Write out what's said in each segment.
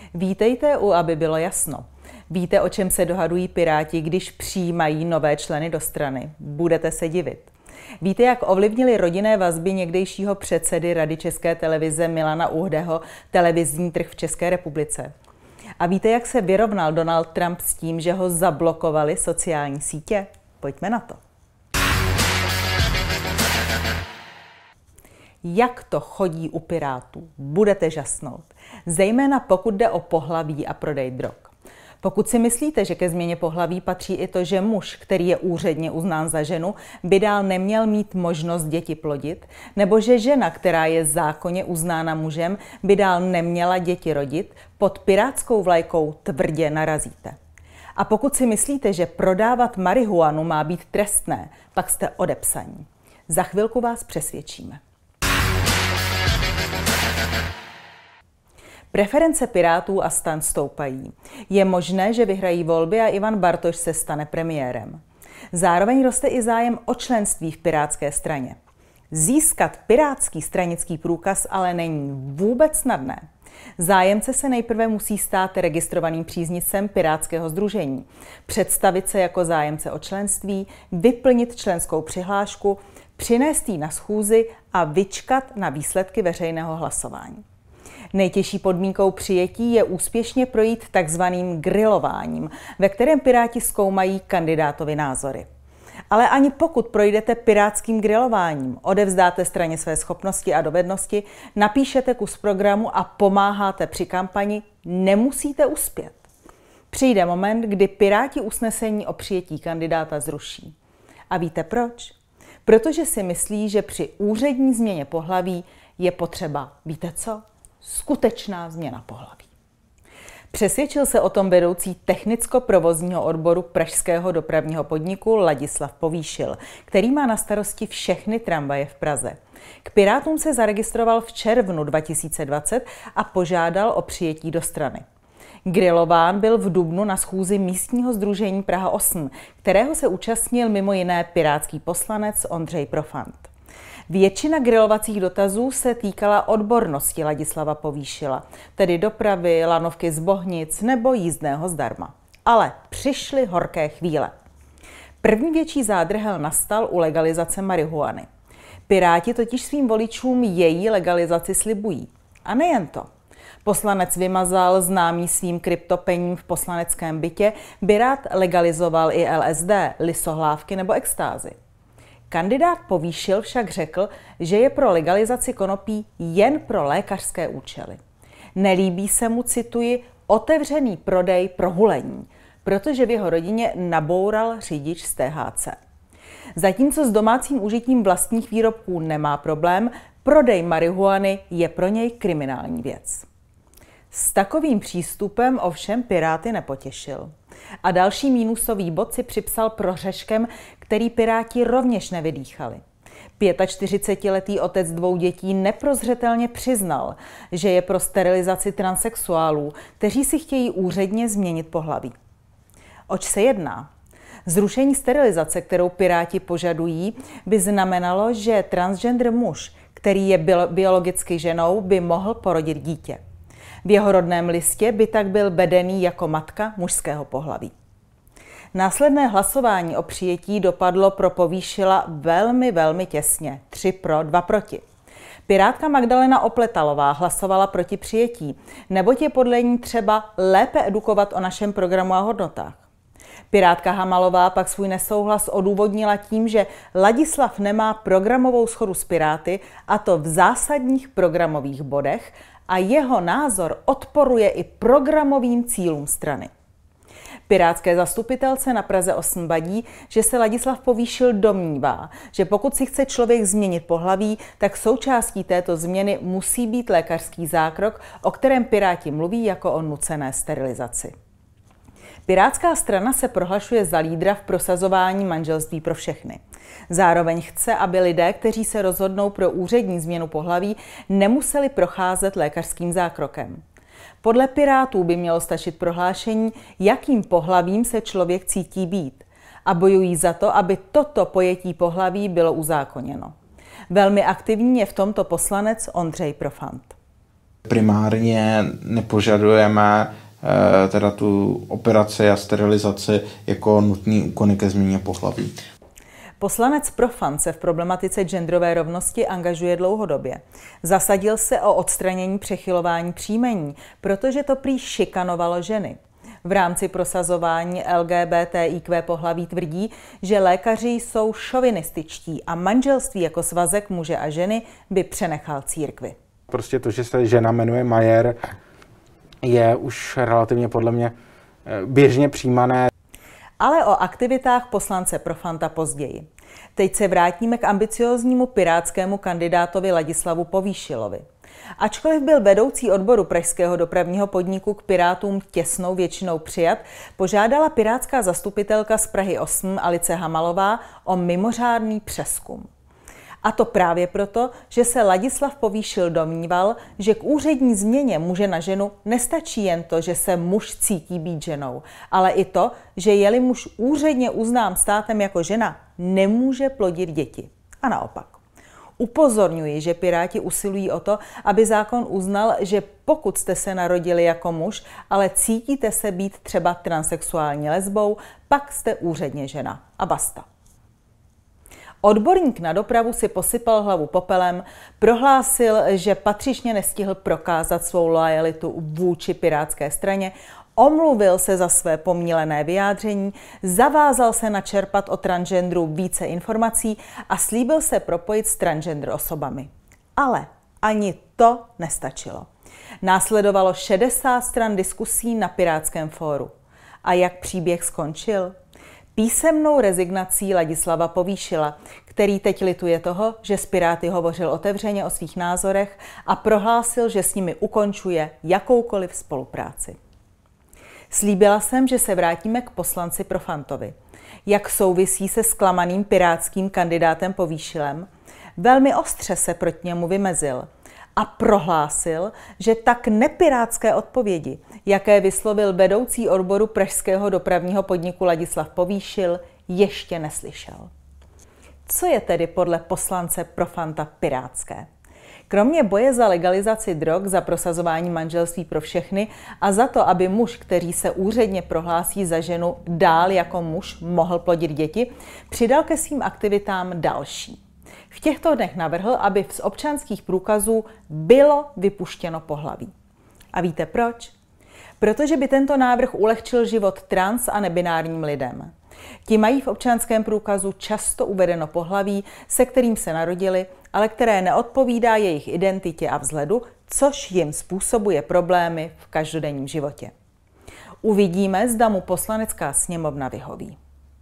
Vítejte u Aby bylo jasno. Víte, o čem se dohadují Piráti, když přijímají nové členy do strany? Budete se divit. Víte, jak ovlivnili rodinné vazby někdejšího předsedy Rady České televize Milana Uhdeho televizní trh v České republice? A víte, jak se vyrovnal Donald Trump s tím, že ho zablokovali sociální sítě? Pojďme na to. Jak to chodí u Pirátů? Budete žasnout. Zejména pokud jde o pohlaví a prodej drog. Pokud si myslíte, že ke změně pohlaví patří i to, že muž, který je úředně uznán za ženu, by dál neměl mít možnost děti plodit, nebo že žena, která je zákonně uznána mužem, by dál neměla děti rodit, pod pirátskou vlajkou tvrdě narazíte. A pokud si myslíte, že prodávat marihuanu má být trestné, pak jste odepsaní. Za chvilku vás přesvědčíme. Preference Pirátů a STAN stoupají. Je možné, že vyhrají volby a Ivan Bartoš se stane premiérem. Zároveň roste i zájem o členství v pirátské straně. Získat pirátský stranický průkaz ale není vůbec snadné. Zájemce se nejprve musí stát registrovaným příznivcem pirátského sdružení, představit se jako zájemce o členství, vyplnit členskou přihlášku, přinést ji na schůzi a vyčkat na výsledky veřejného hlasování. Nejtěžší podmínkou přijetí je úspěšně projít takzvaným grilováním, ve kterém Piráti zkoumají kandidátovy názory. Ale ani pokud projdete pirátským grilováním, odevzdáte straně své schopnosti a dovednosti, napíšete kus programu a pomáháte při kampani, nemusíte uspět. Přijde moment, kdy Piráti usnesení o přijetí kandidáta zruší. A víte proč? Protože si myslí, že při úřední změně pohlaví je potřeba, víte co? Skutečná změna pohlaví. Přesvědčil se o tom vedoucí technicko-provozního odboru pražského dopravního podniku Ladislav Povýšil, který má na starosti všechny tramvaje v Praze. K Pirátům se zaregistroval v červnu 2020 a požádal o přijetí do strany. Grilován byl v dubnu na schůzi místního sdružení Praha 8, kterého se účastnil mimo jiné pirátský poslanec Ondřej Profant. Většina grilovacích dotazů se týkala odbornosti Ladislava Povýšila, tedy dopravy, lanovky z Bohnic nebo jízdného zdarma. Ale přišly horké chvíle. První větší zádrhel nastal u legalizace marihuany. Piráti totiž svým voličům její legalizaci slibují. A nejen to. Poslanec Vymazal, známý svým kryptopením v poslaneckém bytě, by rád legalizoval i LSD, lisohlávky nebo extázy. Kandidát Povýšil však řekl, že je pro legalizaci konopí jen pro lékařské účely. Nelíbí se mu, cituji, otevřený prodej pro hulení, protože v jeho rodině naboural řidič z THC. Zatímco s domácím užitím vlastních výrobků nemá problém, prodej marihuany je pro něj kriminální věc. S takovým přístupem ovšem Piráty nepotěšil. A další mínusový bod si připsal prohřeškem, který Piráti rovněž nevydýchali. 45letý otec 2 dětí neprozřetelně přiznal, že je pro sterilizaci transsexuálů, kteří si chtějí úředně změnit pohlaví. Oč se jedná? Zrušení sterilizace, kterou Piráti požadují, by znamenalo, že transgender muž, který je biologicky ženou, by mohl porodit dítě. V jeho rodném listě by tak byl vedený jako matka mužského pohlaví. Následné hlasování o přijetí dopadlo pro Povýšila velmi těsně. 3 pro, 2 proti. Pirátka Magdalena Opletalová hlasovala proti přijetí, neboť je podle ní třeba lépe edukovat o našem programu a hodnotách. Pirátka Hamalová pak svůj nesouhlas odůvodnila tím, že Ladislav nemá programovou shodu s Piráty, a to v zásadních programových bodech, a jeho názor odporuje i programovým cílům strany. Pirátské zastupitelce na Praze 8 vadí, že se Ladislav Povýšil domnívá, že pokud si chce člověk změnit pohlaví, tak součástí této změny musí být lékařský zákrok, o kterém Piráti mluví jako o nucené sterilizaci. Pirátská strana se prohlašuje za lídra v prosazování manželství pro všechny. Zároveň chce, aby lidé, kteří se rozhodnou pro úřední změnu pohlaví, nemuseli procházet lékařským zákrokem. Podle Pirátů by mělo stačit prohlášení, jakým pohlavím se člověk cítí být, a bojují za to, aby toto pojetí pohlaví bylo uzákoněno. Velmi aktivní je v tomto poslanec Ondřej Profant. Primárně nepožadujeme teda tu operaci a sterilizaci jako nutný úkony ke změně pohlaví. Poslanec Profant se v problematice genderové rovnosti angažuje dlouhodobě. Zasadil se o odstranění přechylování příjmení, protože to prý šikanovalo ženy. V rámci prosazování LGBTIQ pohlaví tvrdí, že lékaři jsou šovinističtí a manželství jako svazek muže a ženy by přenechal církvi. Prostě to, že se žena jmenuje Majer, je už relativně podle mě běžně přijímané. Ale o aktivitách poslance Profanta později. Teď se vrátíme k ambicióznímu pirátskému kandidátovi Ladislavu Povýšilovi. Ačkoliv byl vedoucí odboru pražského dopravního podniku k Pirátům těsnou většinou přijat, požádala pirátská zastupitelka z Prahy 8 Alice Hamalová o mimořádný přezkum. A to právě proto, že se Ladislav Povýšil domníval, že k úřední změně muže na ženu nestačí jen to, že se muž cítí být ženou, ale i to, že je-li muž úředně uznán státem jako žena, nemůže plodit děti. A naopak. Upozorňuji, že Piráti usilují o to, aby zákon uznal, že pokud jste se narodili jako muž, ale cítíte se být třeba transsexuální lesbou, pak jste úředně žena. A basta. Odborník na dopravu si posypal hlavu popelem, prohlásil, že patřičně nestihl prokázat svou lojalitu vůči pirátské straně, omluvil se za své pomílené vyjádření, zavázal se načerpat o transgenderu více informací a slíbil se propojit s transgender osobami. Ale ani to nestačilo. Následovalo 60 stran diskusí na Pirátském fóru. A jak příběh skončil? Písemnou rezignací Ladislava Povýšila, který teď lituje toho, že s Piráty hovořil otevřeně o svých názorech a prohlásil, že s nimi ukončuje jakoukoliv spolupráci. Slíbila jsem, že se vrátíme k poslanci Profantovi. Jak souvisí se zklamaným pirátským kandidátem Povýšilem? Velmi ostře se proti němu vymezil a prohlásil, že tak nepirátské odpovědi, jaké vyslovil vedoucí odboru pražského dopravního podniku Ladislav Povýšil, ještě neslyšel. Co je tedy podle poslance Profanta pirátské? Kromě boje za legalizaci drog, za prosazování manželství pro všechny a za to, aby muž, který se úředně prohlásí za ženu, dál jako muž mohl plodit děti, přidal ke svým aktivitám další. V těchto dnech navrhl, aby z občanských průkazů bylo vypuštěno pohlaví. A víte proč? Protože by tento návrh ulehčil život trans a nebinárním lidem. Ti mají v občanském průkazu často uvedeno pohlaví, se kterým se narodili, ale které neodpovídá jejich identitě a vzhledu, což jim způsobuje problémy v každodenním životě. Uvidíme, zda mu Poslanecká sněmovna vyhoví.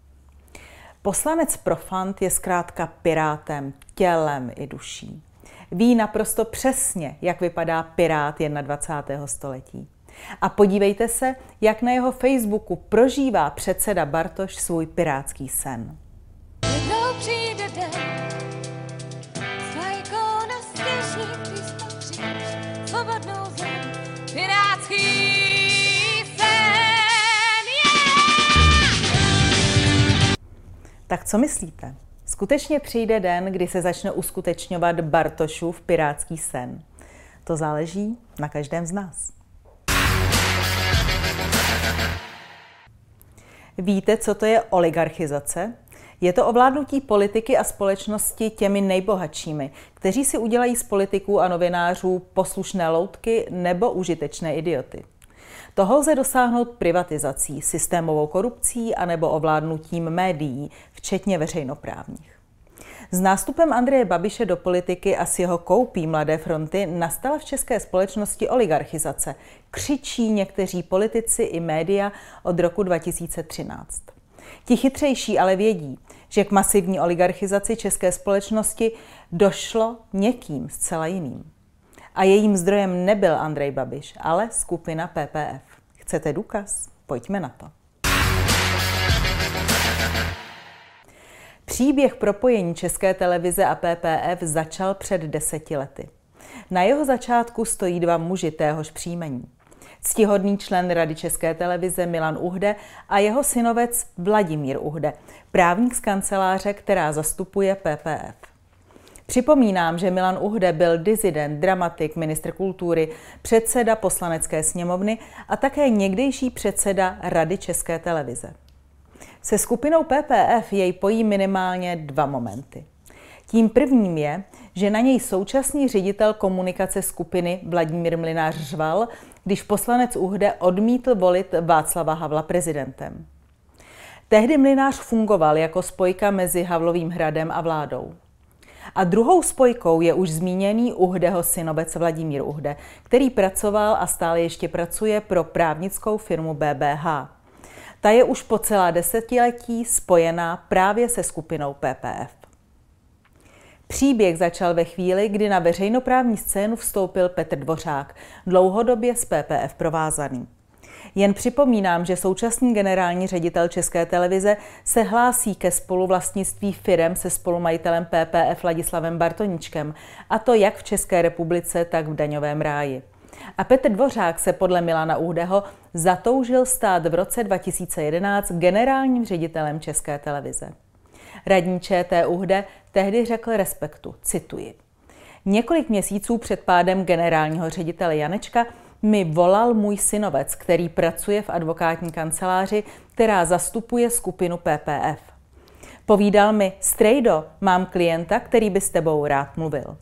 Poslanec Profant je zkrátka pirátem tělem i duší. Ví naprosto přesně, jak vypadá pirát 21. století. A podívejte se, jak na jeho Facebooku prožívá předseda Bartoš svůj pirátský sen. Jednou přijde den, vlajkou na stěží vyskočíš svobodnou zem, pirátský sen, Tak co myslíte? Skutečně přijde den, kdy se začne uskutečňovat Bartošův pirátský sen. To záleží na každém z nás. Víte, co to je oligarchizace? Je to ovládnutí politiky a společnosti těmi nejbohatšími, kteří si udělají z politiků a novinářů poslušné loutky nebo užitečné idioty. Toho lze dosáhnout privatizací, systémovou korupcí anebo ovládnutím médií, včetně veřejnoprávních. S nástupem Andreje Babiše do politiky a s jeho koupí Mladé fronty nastala v české společnosti oligarchizace, křičí někteří politici i média od roku 2013. Ti chytřejší ale vědí, že k masivní oligarchizaci české společnosti došlo někým zcela jiným. A jejím zdrojem nebyl Andrej Babiš, ale skupina PPF. Chcete důkaz? Pojďme na to. Příběh propojení České televize a PPF začal před 10 lety. Na jeho začátku stojí dva muži téhož příjmení. Ctihodný člen Rady České televize Milan Uhde a jeho synovec Vladimír Uhde, právník z kanceláře, která zastupuje PPF. Připomínám, že Milan Uhde byl disident, dramatik, ministr kultury, předseda Poslanecké sněmovny a také někdejší předseda Rady České televize. Se skupinou PPF jej pojí minimálně 2 momenty. Tím prvním je, že na něj současný ředitel komunikace skupiny Vladimír Mlynář řval, když poslanec Uhde odmítl volit Václava Havla prezidentem. Tehdy Mlynář fungoval jako spojka mezi Havlovým hradem a vládou. A druhou spojkou je už zmíněný Uhdeho synovec Vladimír Uhde, který pracoval a stále ještě pracuje pro právnickou firmu BBH. Ta je už po celá desetiletí spojená právě se skupinou PPF. Příběh začal ve chvíli, kdy na veřejnoprávní scénu vstoupil Petr Dvořák, dlouhodobě s PPF provázaný. Jen připomínám, že současný generální ředitel České televize se hlásí ke spoluvlastnictví firem se spolumajitelem PPF Ladislavem Bartoníčkem, a to jak v České republice, tak v daňovém ráji. A Petr Dvořák se podle Milana Uhdeho zatoužil stát v roce 2011 generálním ředitelem České televize. Radní ČT Uhde tehdy řekl Respektu, cituji: "Několik měsíců před pádem generálního ředitele Janečka mi volal můj synovec, který pracuje v advokátní kanceláři, která zastupuje skupinu PPF. Povídal mi: Strejdo, mám klienta, který by s tebou rád mluvil."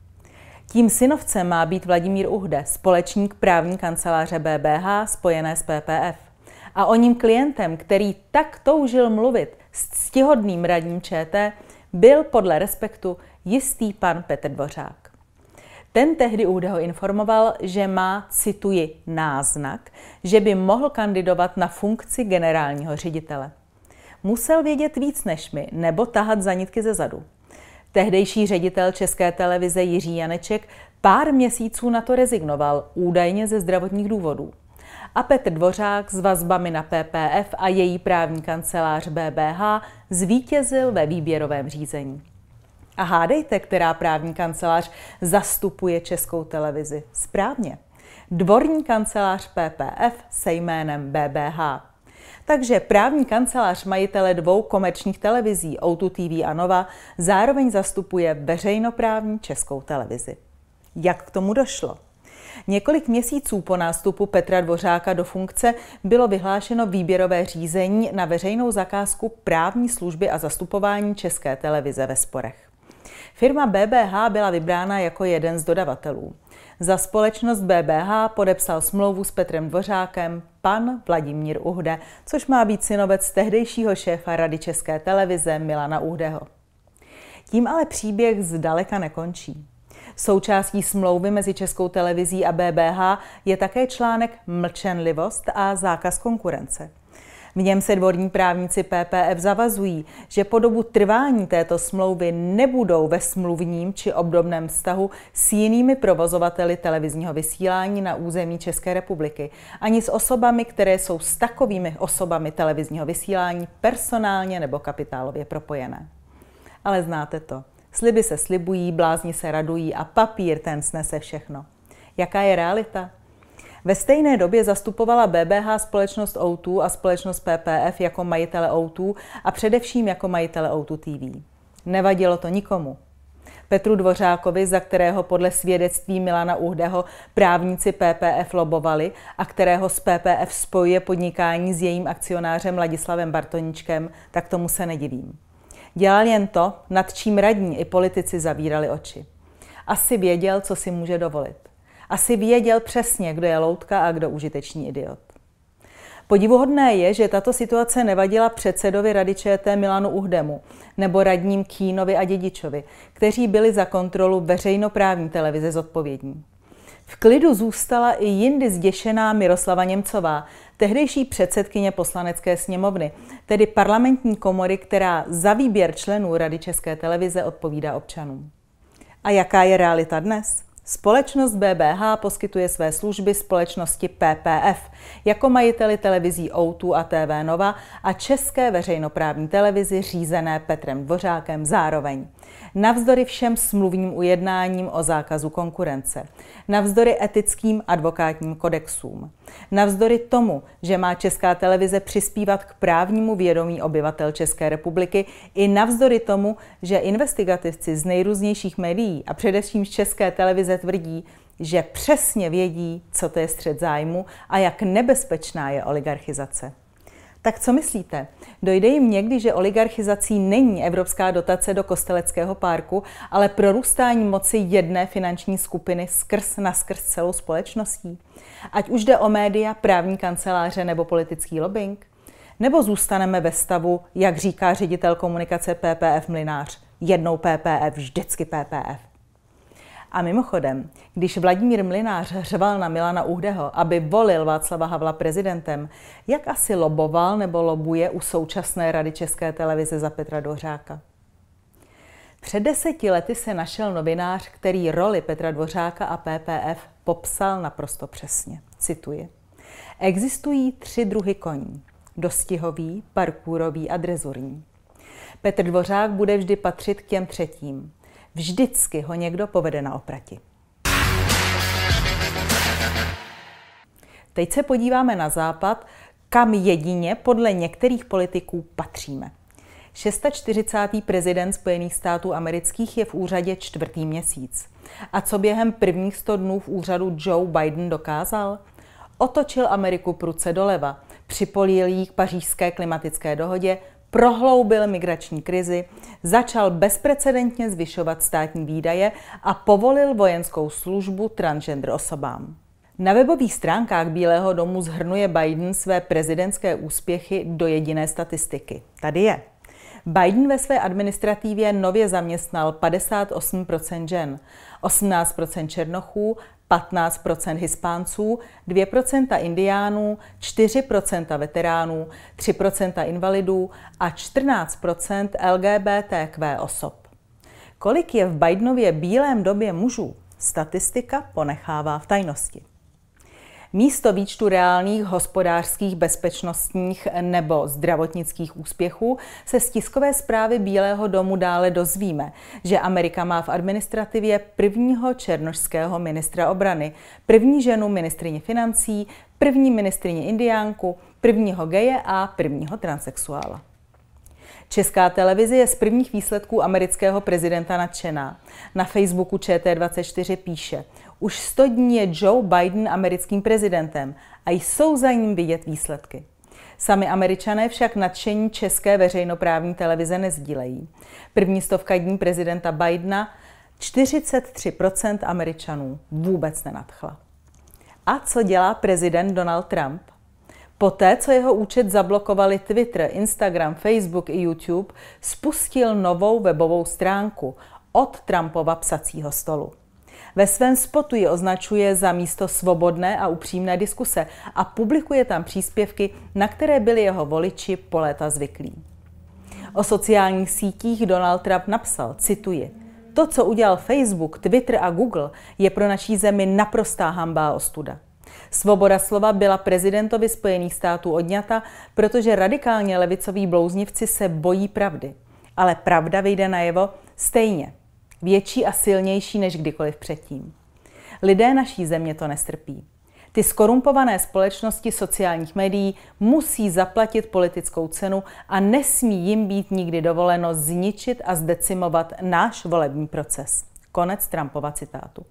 Tím synovcem má být Vladimír Uhde, společník právní kanceláře BBH spojené s PPF. A oním klientem, který tak toužil mluvit s ctihodným radním ČT, byl podle Respektu jistý pan Petr Dvořák. Ten tehdy Uhdeho informoval, že má, cituji, náznak, že by mohl kandidovat na funkci generálního ředitele. Musel vědět víc než my, nebo tahat za nitky ze zadu. Tehdejší ředitel České televize Jiří Janeček pár měsíců na to rezignoval, údajně ze zdravotních důvodů. A Petr Dvořák s vazbami na PPF a její právní kancelář BBH zvítězil ve výběrovém řízení. A hádejte, která právní kancelář zastupuje Českou televizi? Správně. Dvorní kancelář PPF se jménem BBH. Takže právní kancelář majitele 2 komerčních televizí O2 TV a Nova zároveň zastupuje veřejnoprávní Českou televizi. Jak k tomu došlo? Několik měsíců po nástupu Petra Dvořáka do funkce bylo vyhlášeno výběrové řízení na veřejnou zakázku právní služby a zastupování České televize ve sporech. Firma BBH byla vybrána jako jeden z dodavatelů. Za společnost BBH podepsal smlouvu s Petrem Dvořákem pan Vladimír Uhde, což má být synovec tehdejšího šéfa Rady České televize Milana Uhdeho. Tím ale příběh zdaleka nekončí. Součástí smlouvy mezi Českou televizí a BBH je také článek Mlčenlivost a zákaz konkurence. V něm se dvorní právníci PPF zavazují, že po dobu trvání této smlouvy nebudou ve smluvním či obdobném vztahu s jinými provozovateli televizního vysílání na území České republiky, ani s osobami, které jsou s takovými osobami televizního vysílání personálně nebo kapitálově propojené. Ale znáte to. Sliby se slibují, blázni se radují a papír ten snese všechno. Jaká je realita? Ve stejné době zastupovala BBH společnost O2 a společnost PPF jako majitele O2 a především jako majitele O2 TV. Nevadilo to nikomu. Petru Dvořákovi, za kterého podle svědectví Milana Uhdeho právníci PPF lobovali a kterého z PPF spojuje podnikání s jejím akcionářem Ladislavem Bartoníčkem, tak tomu se nedivím. Dělal jen to, nad čím radní i politici zavírali oči. Asi věděl, co si může dovolit. Asi věděl přesně, kdo je loutka a kdo užitečný idiot. Podivuhodné je, že tato situace nevadila předsedovi Rady ČT Milanu Uhdemu nebo radním Kínovi a Dědičovi, kteří byli za kontrolu veřejnoprávní televize zodpovědní. V klidu zůstala i jindy zděšená Miroslava Němcová, tehdejší předsedkyně Poslanecké sněmovny, tedy parlamentní komory, která za výběr členů Rady České televize odpovídá občanům. A jaká je realita dnes? Společnost BBH poskytuje své služby společnosti PPF jako majiteli televizí O2 a TV Nova a české veřejnoprávní televizi řízené Petrem Dvořákem zároveň. Navzdory všem smluvním ujednáním o zákazu konkurence, navzdory etickým advokátním kodexům, navzdory tomu, že má Česká televize přispívat k právnímu vědomí obyvatel České republiky, i navzdory tomu, že investigativci z nejrůznějších médií a především z České televize tvrdí, že přesně vědí, co to je střet zájmu a jak nebezpečná je oligarchizace. Tak co myslíte? Dojde jim někdy, že oligarchizací není evropská dotace do Kosteleckého parku, ale prorůstání moci jedné finanční skupiny naskrz celou společností? Ať už jde o média, právní kanceláře nebo politický lobbying? Nebo zůstaneme ve stavu, jak říká ředitel komunikace PPF Mlynář, jednou PPF, vždycky PPF? A mimochodem, když Vladimír Mlynář řval na Milana Uhdeho, aby volil Václava Havla prezidentem, jak asi loboval nebo lobuje u současné Rady České televize za Petra Dvořáka? Před 10 lety se našel novinář, který roli Petra Dvořáka a PPF popsal naprosto přesně. Cituji. Existují 3 druhy koní. Dostihový, parkourový a drezurní. Petr Dvořák bude vždy patřit k těm třetím. Vždycky ho někdo povede na oprati. Teď se podíváme na západ, kam jedině podle některých politiků patříme. 46. prezident Spojených států amerických je v úřadě 4. měsíc. A co během prvních 100 dnů v úřadu Joe Biden dokázal? Otočil Ameriku prudce doleva, připojil ji k pařížské klimatické dohodě, prohloubil migrační krizi, začal bezprecedentně zvyšovat státní výdaje a povolil vojenskou službu transgender osobám. Na webových stránkách Bílého domu shrnuje Biden své prezidentské úspěchy do jediné statistiky. Tady je. Biden ve své administrativě nově zaměstnal 58% žen, 18% černochů, 15% Hispánců, 2% Indiánů, 4% veteránů, 3% invalidů a 14% LGBTQ osob. Kolik je v Bidenově Bílém domě mužů, statistika ponechává v tajnosti. Místo výčtu reálných hospodářských, bezpečnostních nebo zdravotnických úspěchů se z tiskové zprávy Bílého domu dále dozvíme, že Amerika má v administrativě prvního černošského ministra obrany, první ženu ministryni financí, první ministryni indiánku, prvního geje a prvního transsexuála. Česká televize je z prvních výsledků amerického prezidenta nadšená. Na Facebooku ČT24 píše: už 100 dní je Joe Biden americkým prezidentem a jsou za ním vidět výsledky. Sami Američané však nadšení české veřejnoprávní televize nezdílejí. První 100 dní prezidenta Bidena 43% Američanů vůbec nenadchla. A co dělá prezident Donald Trump? Poté, co jeho účet zablokovali Twitter, Instagram, Facebook i YouTube, spustil novou webovou stránku od Trumpova psacího stolu. Ve svém spotu ji označuje za místo svobodné a upřímné diskuse a publikuje tam příspěvky, na které byli jeho voliči po léta zvyklí. O sociálních sítích Donald Trump napsal, cituji, to, co udělal Facebook, Twitter a Google, je pro naší zemi naprostá hanba a ostuda. Svoboda slova byla prezidentovi Spojených států odňata, protože radikálně levicoví blouznivci se bojí pravdy. Ale pravda vyjde najevo stejně. Větší a silnější než kdykoliv předtím. Lidé naší země to nestrpí. Ty skorumpované společnosti sociálních médií musí zaplatit politickou cenu a nesmí jim být nikdy dovoleno zničit a zdecimovat náš volební proces. Konec Trumpova citátu.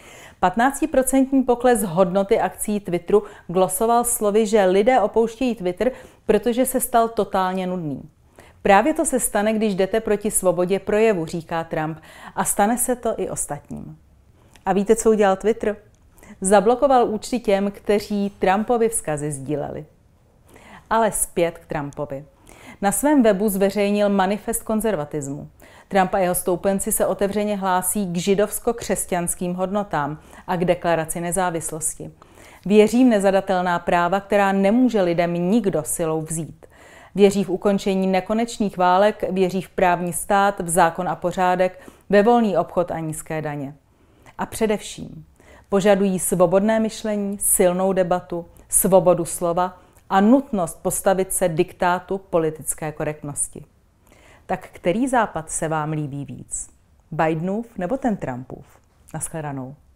15% pokles hodnoty akcií Twitteru glosoval slovy, že lidé opouštějí Twitter, protože se stal totálně nudný. Právě to se stane, když jdete proti svobodě projevu, říká Trump, a stane se to i ostatním. A víte, co udělal Twitter? Zablokoval účty těm, kteří Trumpovi vzkazy sdíleli. Ale zpět k Trumpovi. Na svém webu zveřejnil manifest konzervatismu. Trump a jeho stoupenci se otevřeně hlásí k židovsko-křesťanským hodnotám a k deklaraci nezávislosti. Věří v nezadatelná práva, která nemůže lidem nikdo silou vzít. Věří v ukončení nekonečných válek, věří v právní stát, v zákon a pořádek, ve volný obchod a nízké daně. A především požadují svobodné myšlení, silnou debatu, svobodu slova a nutnost postavit se diktátu politické korektnosti. Tak který západ se vám líbí víc? Bidenův nebo ten Trumpův? Naschledanou.